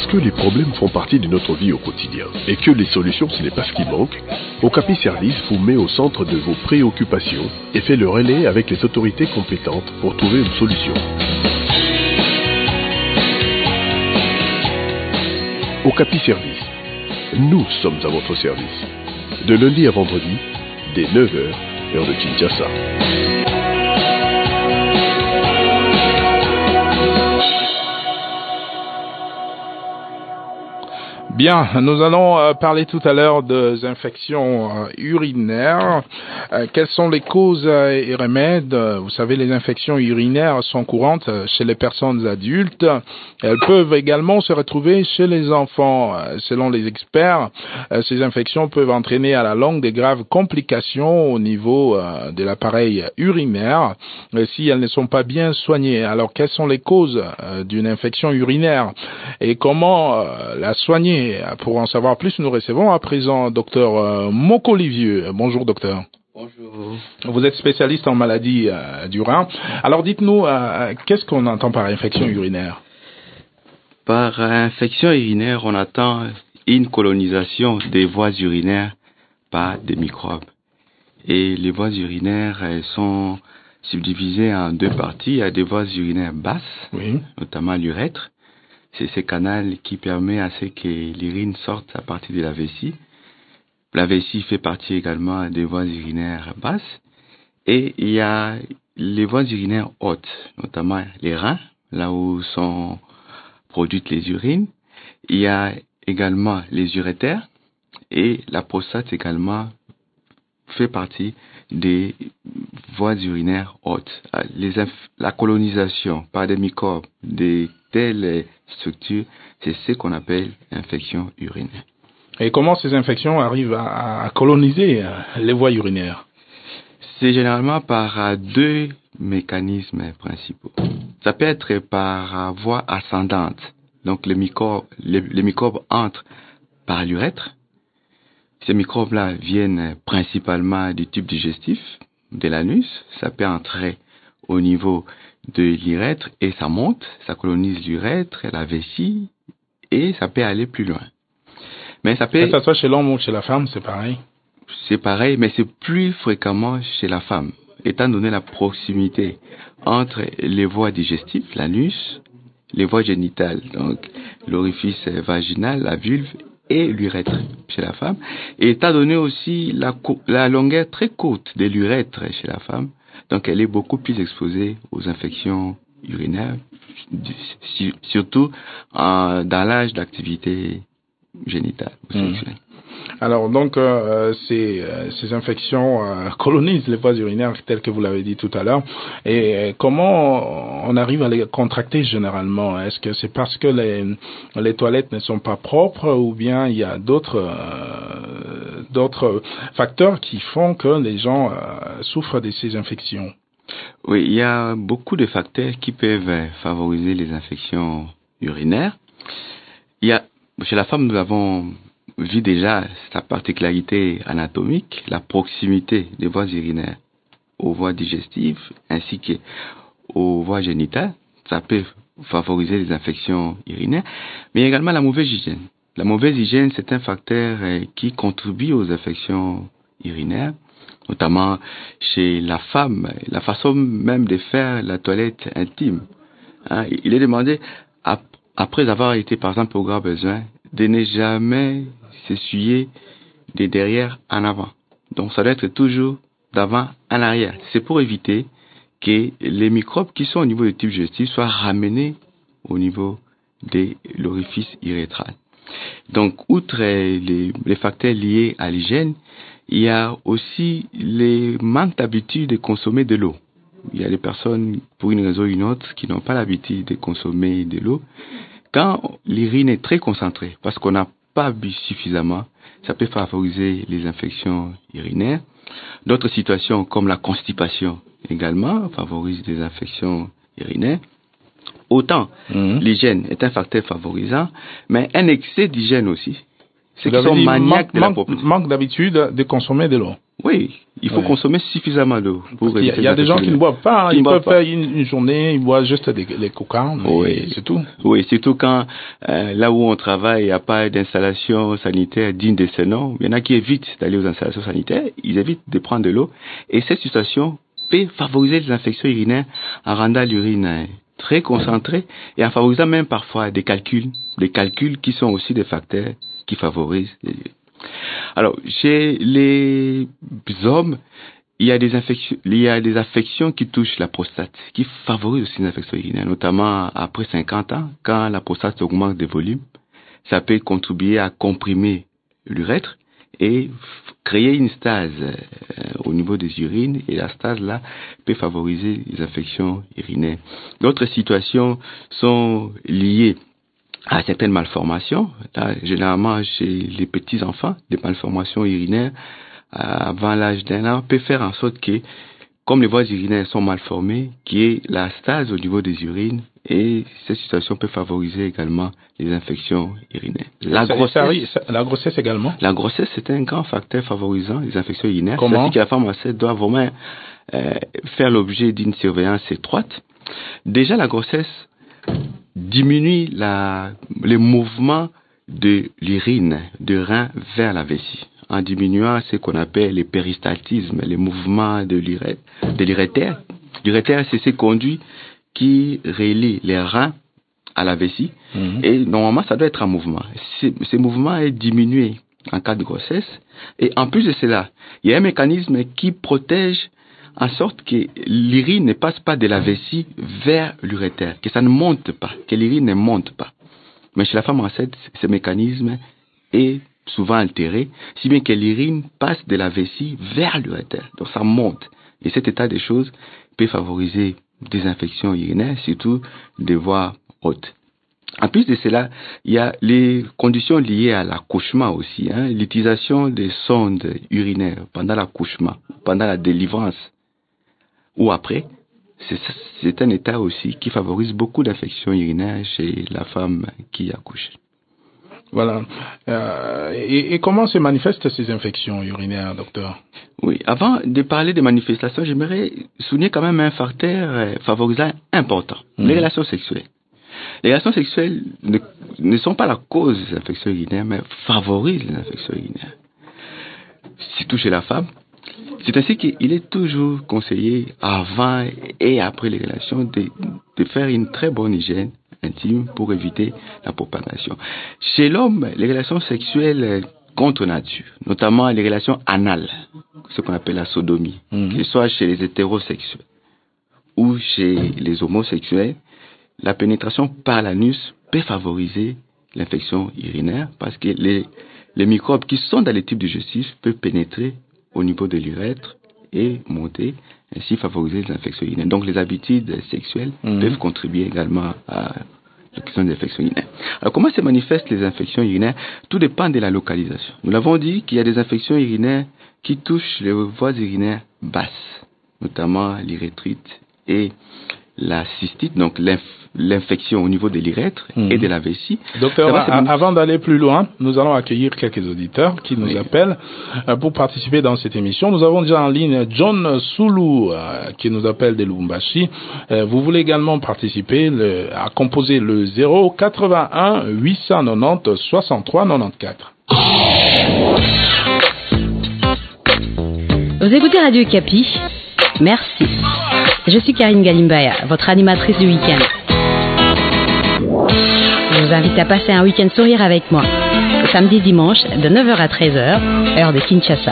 Parce que les problèmes font partie de notre vie au quotidien et que les solutions ce n'est pas ce qui manque, Okapi Service vous met au centre de vos préoccupations et fait le relais avec les autorités compétentes pour trouver une solution. Okapi Service. Nous sommes à votre service. De lundi à vendredi, dès 9h, heure de Kinshasa. Bien, nous allons parler tout à l'heure des infections urinaires. Quelles sont les causes et remèdes? Vous savez, les infections urinaires sont courantes chez les personnes adultes. Elles peuvent également se retrouver chez les enfants. Selon les experts, ces infections peuvent entraîner à la longue de graves complications au niveau de l'appareil urinaire si elles ne sont pas bien soignées. Alors, quelles sont les causes d'une infection urinaire et comment la soigner? Pour en savoir plus, nous recevons à présent Dr Moko-Olivier. Bonjour docteur. Bonjour. Vous êtes spécialiste en maladies du rein. Alors dites-nous, qu'est-ce qu'on entend par infection urinaire? Par infection urinaire, on attend une colonisation des voies urinaires par des microbes. Et les voies urinaires sont subdivisées en deux parties. Il y a des voies urinaires basses, oui, notamment l'urètre. C'est ce canal qui permet à ce que l'urine sorte à partir de la vessie. La vessie fait partie également des voies urinaires basses. Et il y a les voies urinaires hautes, notamment les reins, là où sont produites les urines. Il y a également les urétères et la prostate également fait partie des voies urinaires hautes. La colonisation par des microbes de telles structures, c'est ce qu'on appelle infection urinaire. Et comment ces infections arrivent à coloniser les voies urinaires? C'est généralement par deux mécanismes principaux. Ça peut être par voie ascendante. Donc les microbes entrent par l'urètre. Ces microbes-là viennent principalement du tube digestif, de l'anus. Ça peut entrer au niveau de l'urètre et ça monte, ça colonise l'urètre, la vessie et ça peut aller plus loin. Mais ça peut... Que ça soit chez l'homme ou chez la femme, c'est pareil? C'est pareil, mais c'est plus fréquemment chez la femme, étant donné la proximité entre les voies digestives, l'anus, les voies génitales, donc l'orifice vaginal, la vulve et l'urètre chez la femme, et étant donné aussi la longueur très courte de l'urètre chez la femme, donc elle est beaucoup plus exposée aux infections urinaires, surtout dans l'âge d'activité génitale ou sexuelle. Alors donc ces infections colonisent les voies urinaires telles que vous l'avez dit tout à l'heure. Et comment on arrive à les contracter généralement? Est-ce que c'est parce que les toilettes ne sont pas propres ou bien il y a d'autres facteurs qui font que les gens souffrent de ces infections? Oui, il y a beaucoup de facteurs qui peuvent favoriser les infections urinaires. Chez la femme, nous avons vu déjà sa particularité anatomique, la proximité des voies urinaires aux voies digestives ainsi qu'aux voies génitales. Ça peut favoriser les infections urinaires, mais également la mauvaise hygiène. La mauvaise hygiène, c'est un facteur qui contribue aux infections urinaires, notamment chez la femme, la façon même de faire la toilette intime. Il est demandé, après avoir été par exemple au grand besoin, de ne jamais s'essuyer de derrière en avant. Donc ça doit être toujours d'avant en arrière. C'est pour éviter que les microbes qui sont au niveau du tube digestif soient ramenés au niveau de l'orifice urétral. Donc outre les facteurs liés à l'hygiène, il y a aussi les manques d'habitude de consommer de l'eau. Il y a des personnes, pour une raison ou une autre, qui n'ont pas l'habitude de consommer de l'eau. Quand l'urine est très concentrée, parce qu'on n'a pas bu suffisamment, ça peut favoriser les infections urinaires. D'autres situations, comme la constipation également, favorisent des infections urinaires. Autant l'hygiène est un facteur favorisant, mais un excès d'hygiène aussi. Ceux qui sont maniaques de la propreté. Manque d'habitude de consommer de l'eau. Oui, il faut consommer suffisamment d'eau. Il y a des gens qui ne boivent pas, ils peuvent faire une journée, ils boivent juste les coca, c'est tout. Oui, surtout quand là où on travaille, il n'y a pas d'installation sanitaire digne de ce nom. Il y en a qui évitent d'aller aux installations sanitaires, ils évitent de prendre de l'eau. Et cette situation peut favoriser les infections urinaires en rendant l'urine très concentrée et en favorisant même parfois des calculs qui sont aussi des facteurs qui favorisent les urines. Alors, chez les hommes, il y a des affections qui touchent la prostate, qui favorisent aussi les infections urinaires, notamment après 50 ans, quand la prostate augmente de volume. Ça peut contribuer à comprimer l'urètre et créer une stase au niveau des urines, et la stase-là peut favoriser les infections urinaires. D'autres situations sont liées à certaines malformations. Là, généralement, chez les petits enfants, des malformations urinaires avant l'âge d'1 an peut faire en sorte que, comme les voies urinaires sont mal formées, qu'il y ait la stase au niveau des urines, et cette situation peut favoriser également les infections urinaires. La grossesse également. La grossesse, c'est un grand facteur favorisant les infections urinaires. Comment? C'est-à-dire que la femme enceinte doit vraiment faire l'objet d'une surveillance étroite. Déjà, la grossesse diminue les mouvements de l'urine, de rein vers la vessie, en diminuant ce qu'on appelle les péristaltismes, les mouvements de l'urétère. L'urétère, c'est ces conduits qui relient les reins à la vessie, et normalement, ça doit être en mouvement. Ce mouvement est diminué en cas de grossesse, et en plus de cela, il y a un mécanisme qui protège en sorte que l'urine ne passe pas de la vessie vers l'urétère, que ça ne monte pas, que l'urine ne monte pas. Mais chez la femme enceinte, ce mécanisme est souvent altéré, si bien que l'urine passe de la vessie vers l'urétère, donc ça monte. Et cet état des choses peut favoriser des infections urinaires, surtout des voies hautes. En plus de cela, il y a les conditions liées à l'accouchement aussi, l'utilisation des sondes urinaires pendant l'accouchement, pendant la délivrance ou après, c'est un état aussi qui favorise beaucoup d'infections urinaires chez la femme qui accouche. Voilà. Et comment se manifestent ces infections urinaires, docteur? Oui, avant de parler des manifestations, j'aimerais souligner quand même un facteur favorisant important, les relations sexuelles. Les relations sexuelles ne sont pas la cause des infections urinaires, mais favorisent les infections urinaires. Surtout chez la femme. C'est ainsi qu'il est toujours conseillé, avant et après les relations, de faire une très bonne hygiène intime pour éviter la propagation. Chez l'homme, les relations sexuelles contre nature, notamment les relations anales, ce qu'on appelle la sodomie, que ce soit chez les hétérosexuels ou chez les homosexuels, la pénétration par l'anus peut favoriser l'infection urinaire parce que les microbes qui sont dans les tubes digestifs peuvent pénétrer au niveau de l'urètre et monter, ainsi favoriser les infections urinaires. Donc les habitudes sexuelles peuvent contribuer également à la question des infections urinaires. Alors comment se manifestent les infections urinaires? Tout dépend de la localisation. Nous l'avons dit qu'il y a des infections urinaires qui touchent les voies urinaires basses, notamment l'urétrite et la cystite, donc l'infection au niveau de l'urètre et de la vessie. Docteur, avant d'aller plus loin, nous allons accueillir quelques auditeurs qui nous appellent pour participer dans cette émission. Nous avons déjà en ligne John Soulou qui nous appelle de Lubumbashi. Vous voulez également participer à composer le 081 890 63 94. Vous écoutez Radio Kapi. Merci. Je suis Karine Galimbaya, votre animatrice du week-end. Je vous invite à passer un week-end sourire avec moi, samedi dimanche de 9h à 13h, heure de Kinshasa.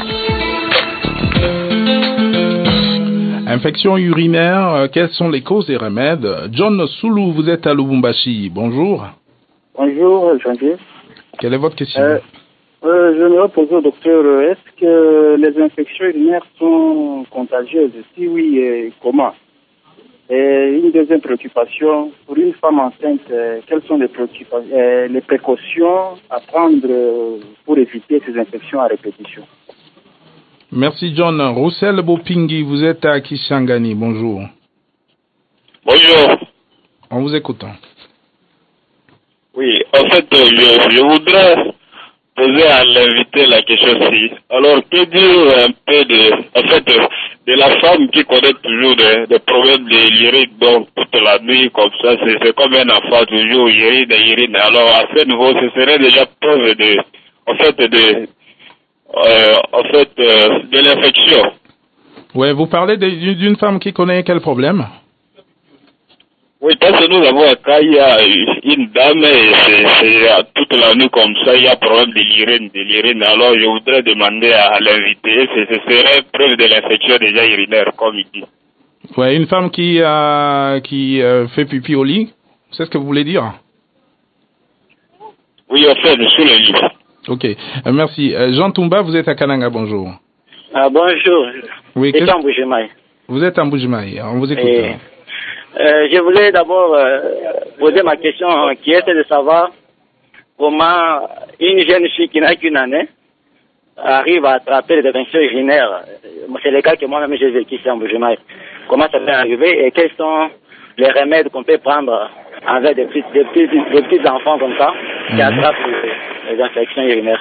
Infection urinaire, quelles sont les causes et remèdes? John Soulou, vous êtes à Lubumbashi. Bonjour. Bonjour, Jean-Pierre. Quelle est votre question? Je me poser au docteur, est-ce que les infections urinaires sont contagieuses? Si oui, comment? Et une deuxième préoccupation, pour une femme enceinte, quelles sont les précautions à prendre pour éviter ces infections à répétition? Merci John. Roussel Bopingi, vous êtes à Kisangani. Bonjour. Bonjour. En vous écoutant. Oui, en fait, je voudrais poser à l'invité la question-ci. Alors, que dire un peu de la femme qui connaît toujours des problèmes de l'urine, donc toute la nuit, comme ça, c'est comme un enfant, toujours urine. Alors, à ce niveau, ce serait déjà preuve de l'infection. Ouais, vous parlez d'une femme qui connaît quel problème? Oui, parce que nous avons un cas, il y a une dame, et c'est toute la nuit comme ça, il y a problème de l'urine. Alors, je voudrais demander à l'invité, ce serait preuve de l'infection déjà urinaire, comme il dit. Ouais, une femme qui fait pipi au lit, c'est ce que vous voulez dire? Oui, en fait, sous le lit. Ok, merci. Jean Toumba, vous êtes à Kananga, bonjour. Ah, bonjour. Oui, c'est en Bujimaï. Vous êtes en Bujimaï, on vous écoute. Je voulais d'abord poser ma question qui est de savoir comment une jeune fille qui n'a qu'une année arrive à attraper les infections urinaires. C'est le cas que moi-même j'ai vécu ici en Bujimaï. Comment ça peut arriver et quels sont les remèdes qu'on peut prendre avec des petits enfants comme ça qui attrapent les infections urinaires.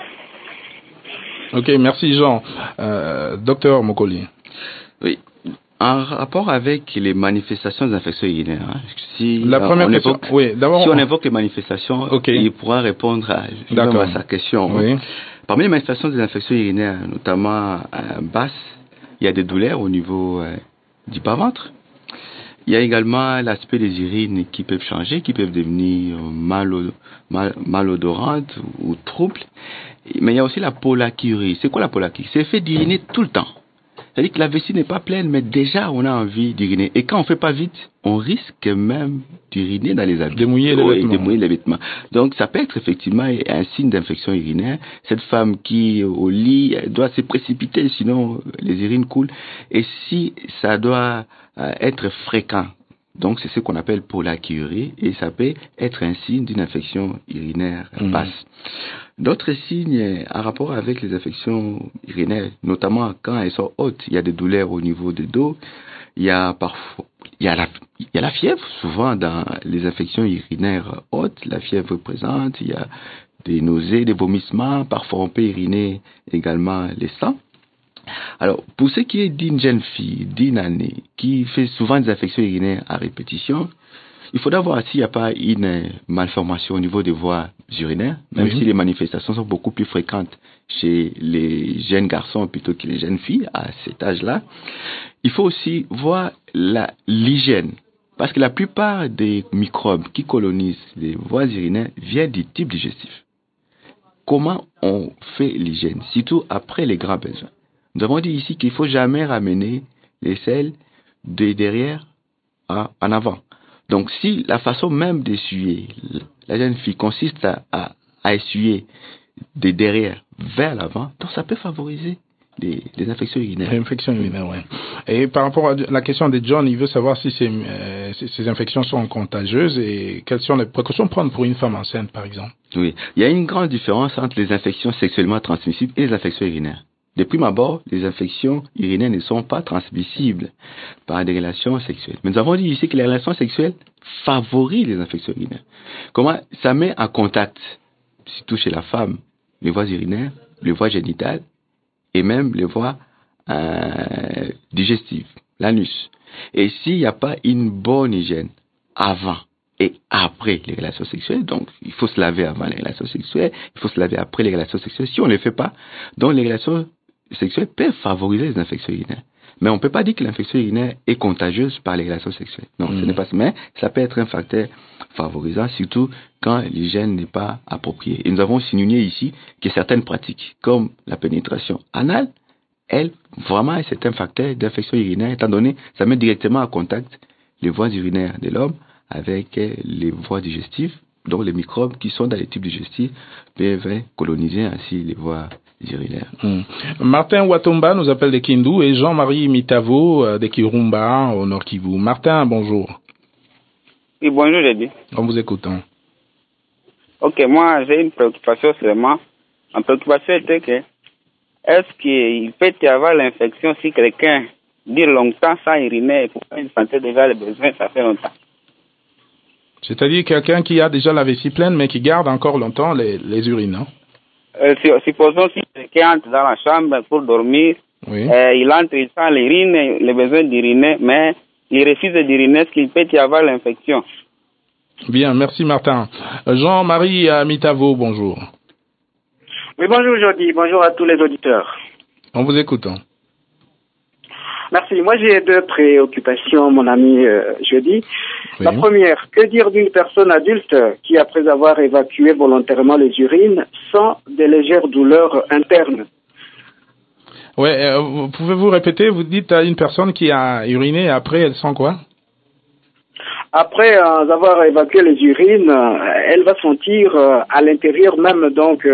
Ok, merci Jean. Docteur Mokoli. Oui. En rapport avec les manifestations des infections urinaires, si la première question, oui, d'abord, si on évoque les manifestations, il pourra répondre à sa question. Oui. Parmi les manifestations des infections urinaires, notamment basses, il y a des douleurs au niveau du bas-ventre. Il y a également l'aspect des urines qui peuvent changer, qui peuvent devenir malodorantes ou troubles. Mais il y a aussi la polacyurie. C'est quoi la polacyurie? C'est le fait d'uriner tout le temps. C'est-à-dire que la vessie n'est pas pleine, mais déjà on a envie d'uriner. Et quand on fait pas vite, on risque même d'uriner dans les habits. Démouiller les vêtements. Donc ça peut être effectivement un signe d'infection urinaire. Cette femme qui au lit doit se précipiter, sinon les urines coulent. Et si ça doit être fréquent, donc c'est ce qu'on appelle polacyurie, et ça peut être un signe d'une infection urinaire basse. D'autres signes en rapport avec les infections urinaires, notamment quand elles sont hautes, il y a des douleurs au niveau du dos, il y a la fièvre, souvent dans les infections urinaires hautes, la fièvre est présente, il y a des nausées, des vomissements, parfois on peut uriner également les sangs. Alors, pour ce qui est d'une jeune fille d'une année qui fait souvent des infections urinaires à répétition, il faudra voir s'il n'y a pas une malformation au niveau des voies urinaires, même si les manifestations sont beaucoup plus fréquentes chez les jeunes garçons plutôt que les jeunes filles à cet âge-là. Il faut aussi voir l'hygiène, parce que la plupart des microbes qui colonisent les voies urinaires viennent du tube digestif. Comment on fait l'hygiène, surtout après les grands besoins? Nous avons dit ici qu'il ne faut jamais ramener les selles de derrière en avant. Donc, si la façon même d'essuyer la jeune fille consiste à essuyer de derrière vers l'avant, donc ça peut favoriser les infections urinaires. Les infections urinaires, oui. Et par rapport à la question de John, il veut savoir si ces infections sont contagieuses et quelles sont les précautions à prendre pour une femme enceinte, par exemple. Oui, il y a une grande différence entre les infections sexuellement transmissibles et les infections urinaires. De prime abord, les infections urinaires ne sont pas transmissibles par des relations sexuelles. Mais nous avons dit ici que les relations sexuelles favorisent les infections urinaires. Comment? Ça met en contact, surtout chez la femme, les voies urinaires, les voies génitales et même les voies digestives, l'anus. Et s'il n'y a pas une bonne hygiène avant et après les relations sexuelles, donc il faut se laver avant les relations sexuelles, il faut se laver après les relations sexuelles. Si on ne le fait pas, donc les relations sexuelles peuvent favoriser les infections urinaires. Mais on ne peut pas dire que l'infection urinaire est contagieuse par les relations sexuelles. Non, ce n'est pas ça. Mais ça peut être un facteur favorisant, surtout quand l'hygiène n'est pas appropriée. Et nous avons signé ici que certaines pratiques, comme la pénétration anale, vraiment, c'est un facteur d'infection urinaire, étant donné ça met directement en contact les voies urinaires de l'homme avec les voies digestives. Donc les microbes qui sont dans les tubes digestifs peuvent coloniser ainsi les voies urinaires. Martin Watomba nous appelle de Kindu et Jean-Marie Mitavo de Kirumba au Nord Kivu. Martin, bonjour. Oui, bonjour, Jédi. On vous écoute. Ok, moi j'ai une préoccupation seulement. Ma préoccupation était que est-ce qu'il peut y avoir l'infection si quelqu'un dure longtemps sans uriner et pour une santé déjà les besoins, ça fait longtemps? C'est-à-dire quelqu'un qui a déjà la vessie pleine mais qui garde encore longtemps les urines, non? supposons si quelqu'un entre dans la chambre pour dormir, Oui. il entre, il sent l'urine, le besoin d'uriner, mais il refuse d'uriner, est-ce qu'il peut y avoir l'infection? Bien, merci Martin. Jean-Marie Mitavo, bonjour. Oui, bonjour Jody, bonjour à tous les auditeurs. On vous écoute. Merci. Moi, j'ai deux préoccupations, mon ami Jody. Oui. La première, que dire d'une personne adulte qui, après avoir évacué volontairement les urines, sent des légères douleurs internes? Ouais, pouvez-vous répéter? Vous dites à une personne qui a uriné et après elle sent quoi? Après avoir évacué les urines, elle va sentir à l'intérieur même, donc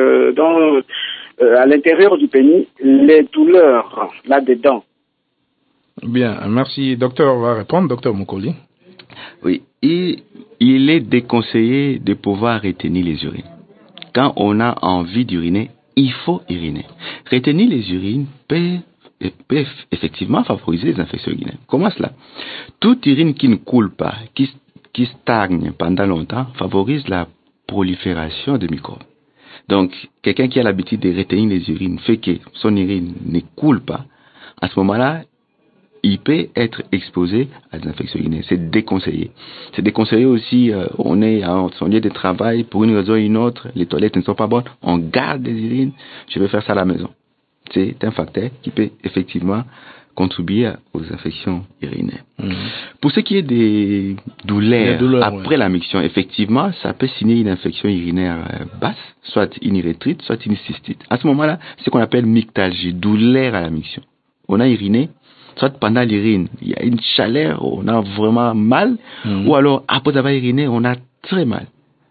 à l'intérieur du pénis, les douleurs là-dedans. Bien, merci. Docteur va répondre, docteur Mukoli. Oui, il est déconseillé de pouvoir retenir les urines. Quand on a envie d'uriner, il faut uriner. Retenir les urines peut effectivement favoriser les infections urinaires. Comment cela? Toute urine qui ne coule pas, qui stagne pendant longtemps, favorise la prolifération de microbes. Donc, quelqu'un qui a l'habitude de retenir les urines fait que son urine ne coule pas. À ce moment-là, il peut être exposé à des infections urinaires. C'est déconseillé. C'est déconseillé aussi, on est à son lieu de travail, pour une raison ou une autre, les toilettes ne sont pas bonnes, on garde des urines, je vais faire ça à la maison. C'est un facteur qui peut effectivement contribuer aux infections urinaires. Pour ce qui est des douleurs après la miction, effectivement, ça peut signer une infection urinaire basse, soit une urétrite, soit une cystite. À ce moment-là, c'est ce qu'on appelle myctalgie, douleur à la miction. On a uriné, soit pendant l'urine, il y a une chaleur, on a vraiment mal, ou alors après avoir uriné, on a très mal.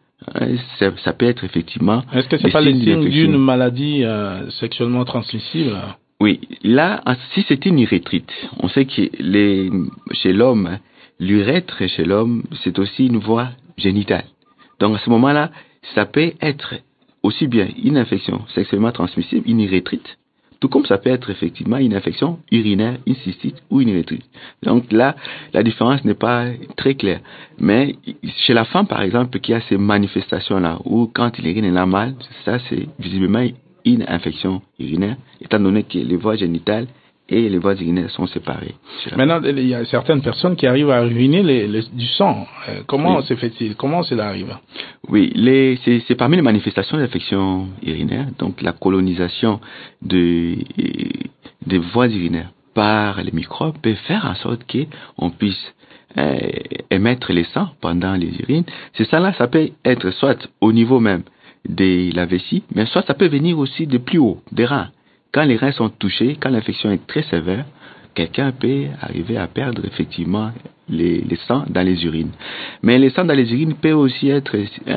Ça peut être effectivement... Est-ce que c'est pas les signes d'une maladie sexuellement transmissible? Oui, là, si c'est une urétrite, on sait que chez l'homme, l'urètre chez l'homme, c'est aussi une voie génitale. Donc à ce moment-là, ça peut être aussi bien une infection sexuellement transmissible, une urétrite, tout comme ça peut être effectivement une infection urinaire, une cystite ou une urétrite. Donc là, la différence n'est pas très claire. Mais chez la femme, par exemple, qui a ces manifestations-là, où quand il urine, elle a mal, ça c'est visiblement une infection urinaire, étant donné que les voies génitales et les voies urinaires sont séparées. Maintenant, il y a certaines personnes qui arrivent à uriner du sang. Comment se fait-il? Comment cela arrive? Oui, c'est parmi les manifestations d'infection urinaire, donc la colonisation des voies urinaires par les microbes peut faire en sorte qu'on puisse émettre les sangs pendant les urines. C'est ça là, ça peut être soit au niveau même de la vessie, mais soit ça peut venir aussi de plus haut, des reins. Quand les reins sont touchés, quand l'infection est très sévère, quelqu'un peut arriver à perdre effectivement les sangs dans les urines. Mais les sangs dans les urines peut aussi être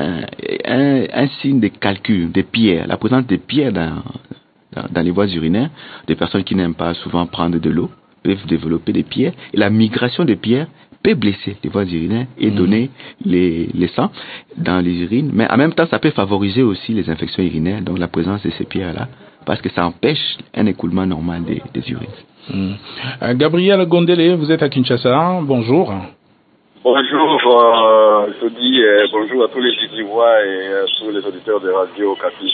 un signe de calcul, des pierres, la présence des pierres dans les voies urinaires. Des personnes qui n'aiment pas souvent prendre de l'eau peuvent développer des pierres, et la migration des pierres peut blesser les voies urinaires et donner les sangs dans les urines, mais en même temps ça peut favoriser aussi les infections urinaires, donc la présence de ces pierres-là, parce que ça empêche un écoulement normal des urines. Gabriel Gondele, vous êtes à Kinshasa, bonjour. Bonjour, je dis bonjour à tous les Djidivois et à tous les auditeurs de Radio Okapi.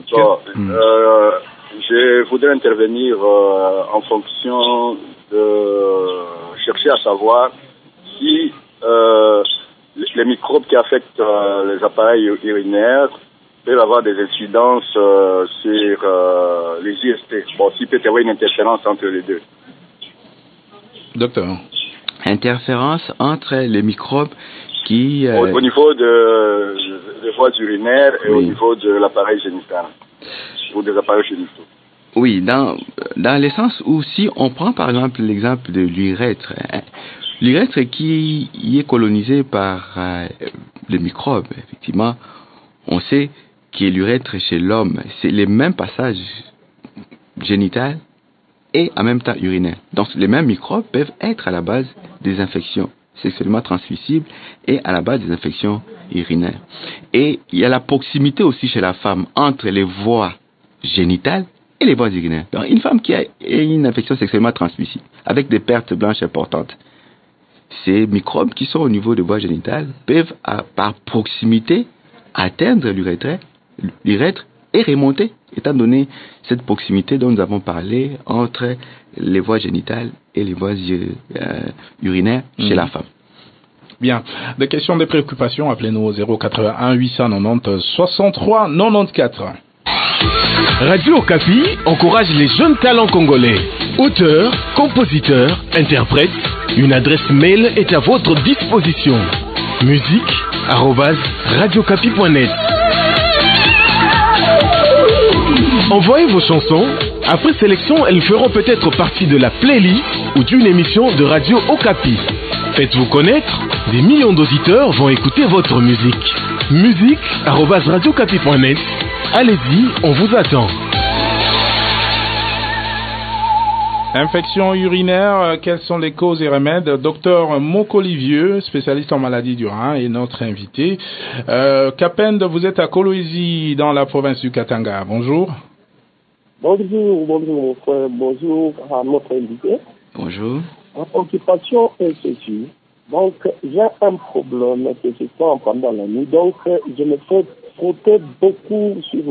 Je voudrais intervenir en fonction de chercher à savoir si les microbes qui affectent les appareils urinaires peuvent avoir des incidences sur les IST. Bon, s'il peut y avoir une interférence entre les deux. Docteur. Interférence entre les microbes qui... Au niveau des voies urinaires et au niveau de l'appareil génital, ou des appareils génitaux. Oui, dans le sens où si on prend par exemple l'exemple de l'urètre, l'urètre qui est colonisé par les microbes, effectivement, on sait que l'urètre chez l'homme, c'est les mêmes passages génitaux et en même temps urinaires. Donc les mêmes microbes peuvent être à la base des infections sexuellement transmissibles et à la base des infections urinaires. Et il y a la proximité aussi chez la femme entre les voies génitales et les voies urinaires. Donc une femme qui a une infection sexuellement transmissible avec des pertes blanches importantes, ces microbes qui sont au niveau des voies génitales peuvent par proximité atteindre l'urètre et remonter, étant donné cette proximité dont nous avons parlé entre les voies génitales et les voies urinaires chez la femme. Bien. Des questions, des préoccupations, appelez-nous au 081 890 63 94. Radio Okapi encourage les jeunes talents congolais. Auteurs, compositeurs, interprètes, une adresse mail est à votre disposition. musique@radiocapi.net. Envoyez vos chansons. Après sélection, elles feront peut-être partie de la playlist ou d'une émission de Radio Okapi. Faites-vous connaître, des millions d'auditeurs vont écouter votre musique. musique@radiocapi.net. Allez-y, on vous attend. Infection urinaire, quelles sont les causes et remèdes? Docteur Mokolivieux, spécialiste en maladies du rein, est notre invité. Kapend, vous êtes à Kolwezi, dans la province du Katanga. Bonjour. Bonjour mon frère, bonjour à notre invité. Bonjour. Ma préoccupation est ceci. Donc, j'ai un problème que je sens pendant la nuit. Donc, je me fais frotter beaucoup sur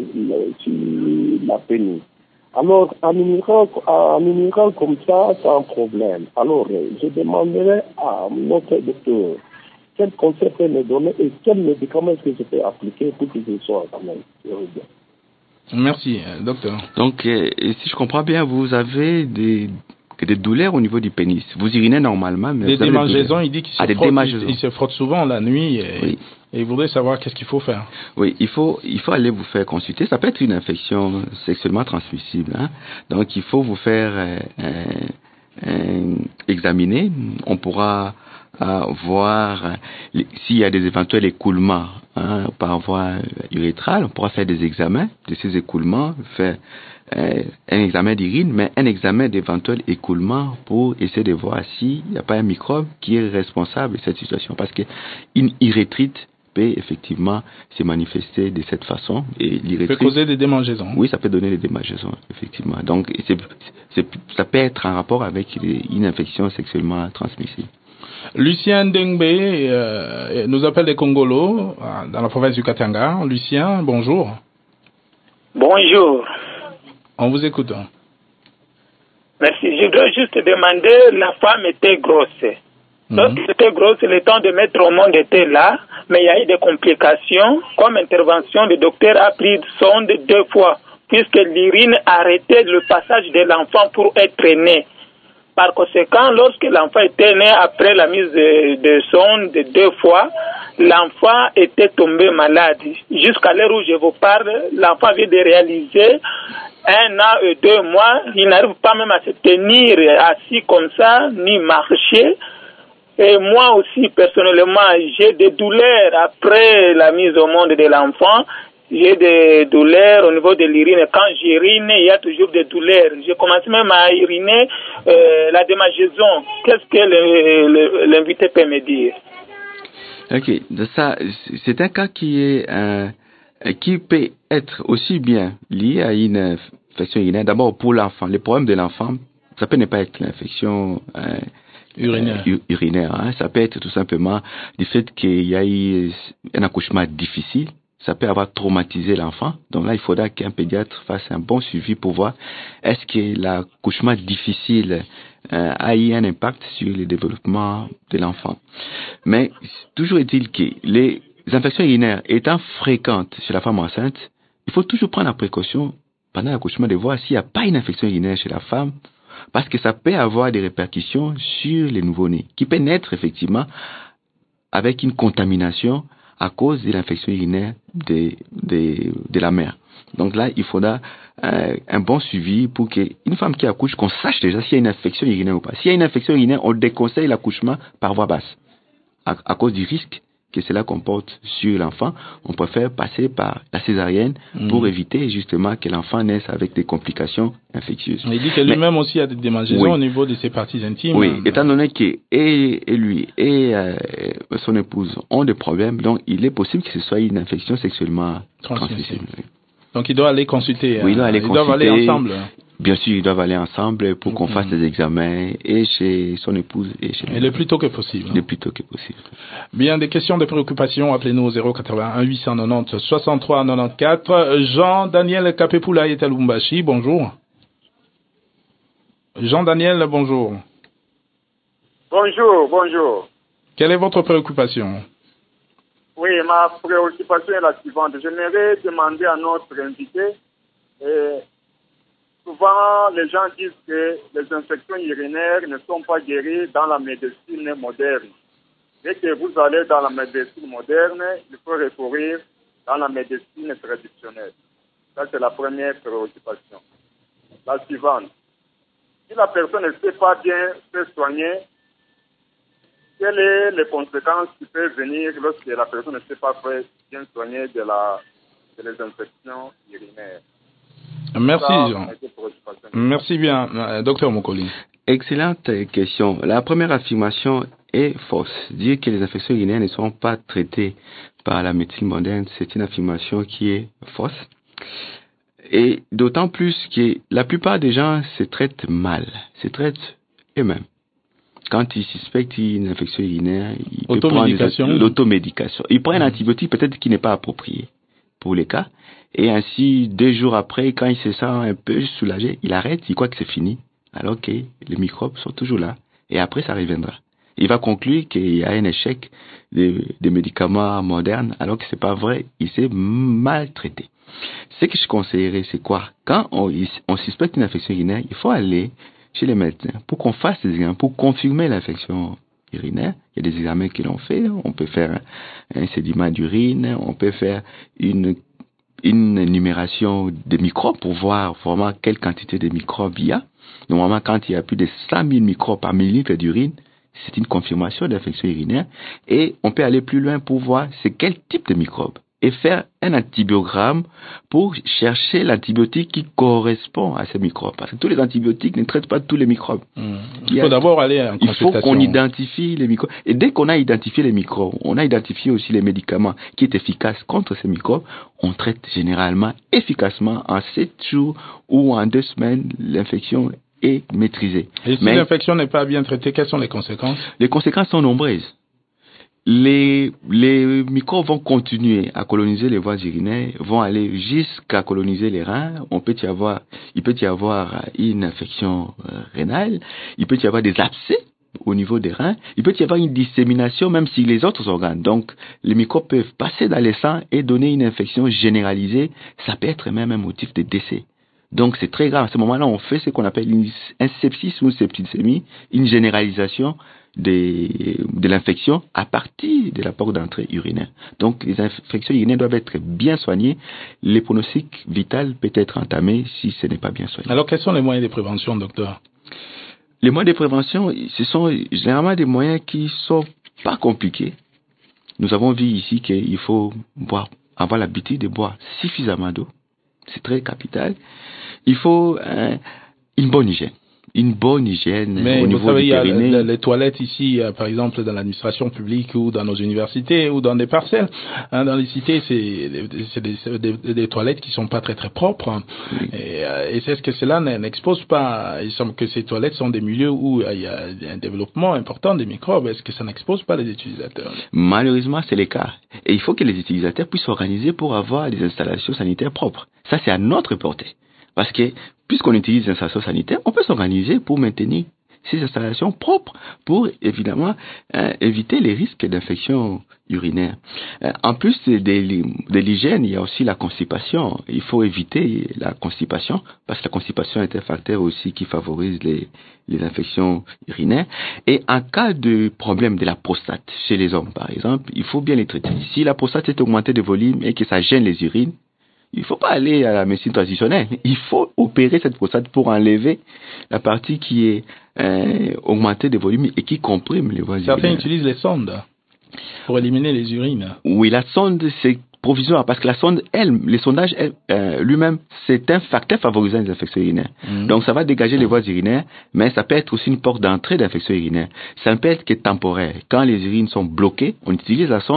la pénis. Alors, en mineral comme ça, c'est un problème. Alors, je demanderai à notre docteur quel conseil peut me donner et quel médicament est-ce que je peux appliquer pour que je sois quand même bien. Merci, docteur. Donc, si je comprends bien, vous avez des douleurs au niveau du pénis. Vous urinez normalement, mais des vous avez démangeaisons, il dit qu'il il se frotte souvent la nuit et il voudrait savoir qu'est-ce qu'il faut faire. Oui, il faut aller vous faire consulter. Ça peut être une infection sexuellement transmissible. Hein? Donc, il faut vous faire examiner. On pourra voir s'il y a des éventuels écoulements par voie urétrale. On pourra faire des examens de ces écoulements, faire un examen d'urine, mais un examen d'éventuels écoulements pour essayer de voir s'il n'y a pas un microbe qui est responsable de cette situation. Parce qu'une urétrite peut effectivement se manifester de cette façon. Et ça peut causer des démangeaisons. Oui, ça peut donner des démangeaisons, effectivement. Donc, ça peut être en rapport avec une infection sexuellement transmissible. Lucien Dengbe nous appelle des Congolos, dans la province du Katanga. Lucien, bonjour. Bonjour. On vous écoute. Merci. Je dois juste demander, la femme était grosse. Lorsqu'elle était grosse, le temps de mettre au monde était là, mais il y a eu des complications. Comme intervention, le docteur a pris sonde 2 fois, puisque l'urine arrêtait le passage de l'enfant pour être né. Par conséquent, lorsque l'enfant était né après la mise de sonde 2 fois, l'enfant était tombé malade. Jusqu'à l'heure où je vous parle, l'enfant vient de réaliser 1 an et 2 mois. Il n'arrive pas même à se tenir assis comme ça, ni marcher. Et moi aussi, personnellement, j'ai des douleurs après la mise au monde de l'enfant. J'ai des douleurs au niveau de l'urine. Quand j'urine, il y a toujours des douleurs. J'ai commencé même à uriner la démangeaison. Qu'est-ce que l'invité peut me dire? Ok, ça, c'est un cas qui peut être aussi bien lié à une infection urinaire. D'abord, pour l'enfant, le problème de l'enfant, ça peut ne pas être l'infection urinaire. Ça peut être tout simplement du fait qu'il y a eu un accouchement difficile. Ça peut avoir traumatisé l'enfant. Donc là, il faudra qu'un pédiatre fasse un bon suivi pour voir est-ce que l'accouchement difficile a eu un impact sur le développement de l'enfant. Mais toujours est-il que les infections urinaires étant fréquentes chez la femme enceinte, il faut toujours prendre la précaution pendant l'accouchement de voir s'il n'y a pas une infection urinaire chez la femme, parce que ça peut avoir des répercussions sur les nouveau-nés, qui peut naître effectivement avec une contamination à cause de l'infection urinaire de la mère. Donc là, il faudra un bon suivi pour qu'une femme qui accouche, qu'on sache déjà s'il y a une infection urinaire ou pas. S'il y a une infection urinaire, on déconseille l'accouchement par voie basse. À cause du risque que cela comporte sur l'enfant, on préfère passer par la césarienne pour éviter justement que l'enfant naisse avec des complications infectieuses. Il dit que lui-même aussi a des démangeaisons au niveau de ses parties intimes. Oui, étant donné que et lui et son épouse ont des problèmes, donc il est possible que ce soit une infection sexuellement transmissible. Donc il doit aller consulter. Oui, il doit aller consulter. Ils doivent aller ensemble. Bien sûr, ils doivent aller ensemble pour qu'on fasse des examens et chez son épouse et chez le plus tôt que possible. Le plus tôt que possible. Bien, des questions, des préoccupations, appelez-nous au 081 890 63 94. Jean-Daniel Kapepoula est à Lubumbashi, bonjour. Jean-Daniel, bonjour. Bonjour. Quelle est votre préoccupation? Oui, ma préoccupation est la suivante. J'aimerais demander à notre invité, souvent les gens disent que les infections urinaires ne sont pas guéries dans la médecine moderne. Dès que vous allez dans la médecine moderne, il faut recourir dans la médecine traditionnelle. Ça, c'est la première préoccupation. La suivante. Si la personne ne sait pas bien se soigner, quelles sont les conséquences qui peuvent venir lorsque la personne ne sait pas bien soigner des infections urinaires? Merci, Jean. Merci bien, docteur Mokoli. Excellente question. La première affirmation est fausse. Dire que les infections urinaires ne sont pas traitées par la médecine moderne, c'est une affirmation qui est fausse. Et d'autant plus que la plupart des gens se traitent mal, se traitent eux-mêmes. Quand ils suspectent une infection urinaire, ils peuvent prendre l'automédication. Ils prennent un antibiotique peut-être qui n'est pas approprié pour les cas. Et ainsi, 2 jours après, quand il se sent un peu soulagé, il arrête, il croit que c'est fini. Alors que les microbes sont toujours là. Et après, ça reviendra. Il va conclure qu'il y a un échec des médicaments modernes, alors que c'est pas vrai. Il s'est mal traité. Ce que je conseillerais, c'est quoi? Quand on suspecte une infection urinaire, il faut aller chez les médecins pour qu'on fasse des examens, pour confirmer l'infection urinaire. Il y a des examens qui l'ont fait. On peut faire un sédiment d'urine, on peut faire une énumération des microbes pour voir vraiment quelle quantité de microbes il y a. Normalement, quand il y a plus de 100 000 microbes par millilitre d'urine, c'est une confirmation d'infection urinaire. Et on peut aller plus loin pour voir c'est quel type de microbe. Et faire un antibiogramme pour chercher l'antibiotique qui correspond à ces microbes. Parce que tous les antibiotiques ne traitent pas tous les microbes. Il faut d'abord aller en consultation. Il faut qu'on identifie les microbes. Et dès qu'on a identifié les microbes, on a identifié aussi les médicaments qui sont efficaces contre ces microbes, on traite généralement efficacement en 7 jours ou en 2 semaines l'infection est maîtrisée. Et si l'infection n'est pas bien traitée, quelles sont les conséquences? Les conséquences sont nombreuses. Les microbes vont continuer à coloniser les voies urinaires, vont aller jusqu'à coloniser les reins. Il peut y avoir une infection rénale, il peut y avoir des abcès au niveau des reins, il peut y avoir une dissémination même sur les autres organes. Donc, les microbes peuvent passer dans les sangs et donner une infection généralisée. Ça peut être même un motif de décès. Donc, c'est très grave. À ce moment-là, on fait ce qu'on appelle un sepsis ou une septicémie, une généralisation de l'infection à partir de la porte d'entrée urinaire. Donc, les infections urinaires doivent être bien soignées. Le pronostic vital peut être entamé si ce n'est pas bien soigné. Alors, quels sont les moyens de prévention, docteur? Les moyens de prévention, ce sont généralement des moyens qui sont pas compliqués. Nous avons vu ici qu'il faut avoir l'habitude de boire suffisamment d'eau. C'est très capital. Il faut une bonne hygiène. Une bonne hygiène au niveau du périnée. Mais vous savez, il y a les toilettes ici, par exemple, dans l'administration publique ou dans nos universités ou dans des parcelles. Dans les cités, c'est des toilettes qui sont pas très très propres. Oui. Et est-ce que cela n'expose pas? Il semble que ces toilettes sont des milieux où il y a un développement important des microbes. Est-ce que ça n'expose pas les utilisateurs? Malheureusement, c'est le cas. Et il faut que les utilisateurs puissent s'organiser pour avoir des installations sanitaires propres. Ça, c'est à notre portée. Parce que, puisqu'on utilise des installations sanitaires, on peut s'organiser pour maintenir ces installations propres pour, évidemment, éviter les risques d'infection urinaire. En plus de l'hygiène, il y a aussi la constipation. Il faut éviter la constipation, parce que la constipation est un facteur aussi qui favorise les infections urinaires. Et en cas de problème de la prostate chez les hommes, par exemple, il faut bien les traiter. Si la prostate est augmentée de volume et que ça gêne les urines, il ne faut pas aller à la médecine traditionnelle. Il faut opérer cette prostate pour enlever la partie qui est augmentée de volume et qui comprime les voies urinaires. Certains utilisent les sondes pour éliminer les urines. Oui, la sonde, c'est provisoire parce que la sonde, le sondage lui-même, c'est un facteur favorisant les infections urinaires. Donc, ça va dégager les voies urinaires, mais ça peut être aussi une porte d'entrée d'infections urinaires. Ça ne peut être que temporaire. Quand les urines sont bloquées, on utilise la sonde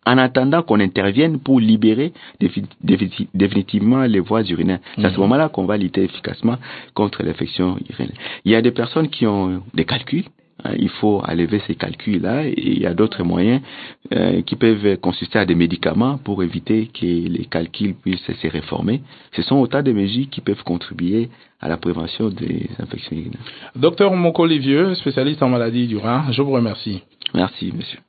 en attendant qu'on intervienne pour libérer définitivement les voies urinaires. C'est à ce moment-là qu'on va lutter efficacement contre l'infection urinaire. Il y a des personnes qui ont des calculs. Il faut enlever ces calculs-là, et il y a d'autres moyens qui peuvent consister à des médicaments pour éviter que les calculs puissent se réformer. Ce sont autant de mesures qui peuvent contribuer à la prévention des infections urinaires. Docteur Moko Livieux, spécialiste en maladies du rein, je vous remercie. Merci, monsieur.